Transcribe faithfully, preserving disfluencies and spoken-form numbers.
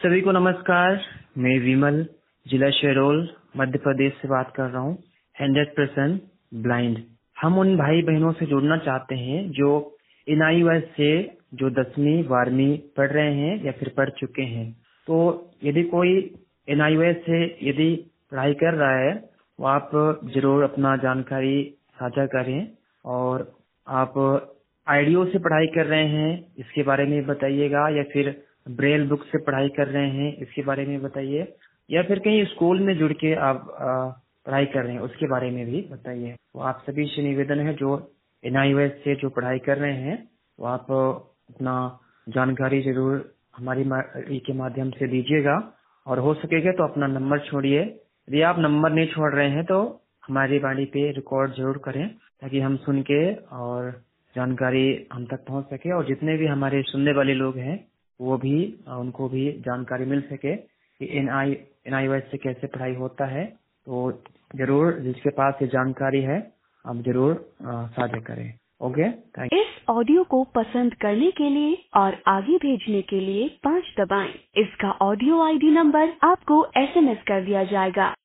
सभी को नमस्कार। मैं विमल, जिला शहडोल, मध्य प्रदेश से बात कर रहा हूँ। Hundred percent blind. हम उन भाई बहनों से जुड़ना चाहते हैं जो एन आई ओ एस से जो दसवीं बारहवीं पढ़ रहे हैं या फिर पढ़ चुके हैं। तो यदि कोई एन आई ओ एस से यदि पढ़ाई कर रहा है तो आप जरूर अपना जानकारी साझा करें। और आप आई डी ओ से पढ़ाई कर रहे हैं इसके बारे में बताइएगा, या फिर ब्रेल बुक से पढ़ाई कर रहे हैं इसके बारे में बताइए, या फिर कहीं स्कूल में जुड़ के आप आ, पढ़ाई कर रहे हैं उसके बारे में भी बताइए। तो आप सभी से निवेदन है जो एन आई ओ एस से जो पढ़ाई कर रहे हैं तो आप अपना जानकारी जरूर हमारी के माध्यम से दीजिएगा, और हो सकेगा तो अपना नंबर छोड़िए। यदि आप नंबर नहीं छोड़ रहे हैं तो हमारी वाणी पे रिकॉर्ड जरूर करें ताकि हम सुन के और जानकारी हम तक पहुंच सके, और जितने भी हमारे सुनने वाले लोग हैं वो भी उनको भी जानकारी मिल सके कि N I N I O S से कैसे पढ़ाई होता है। तो जरूर जिसके पास ये जानकारी है आप जरूर साझा करें। Okay, thank you. इस ऑडियो को पसंद करने के लिए और आगे भेजने के लिए पाँच दबाएं। इसका ऑडियो आई डी नंबर आपको एस एम एस कर दिया जाएगा।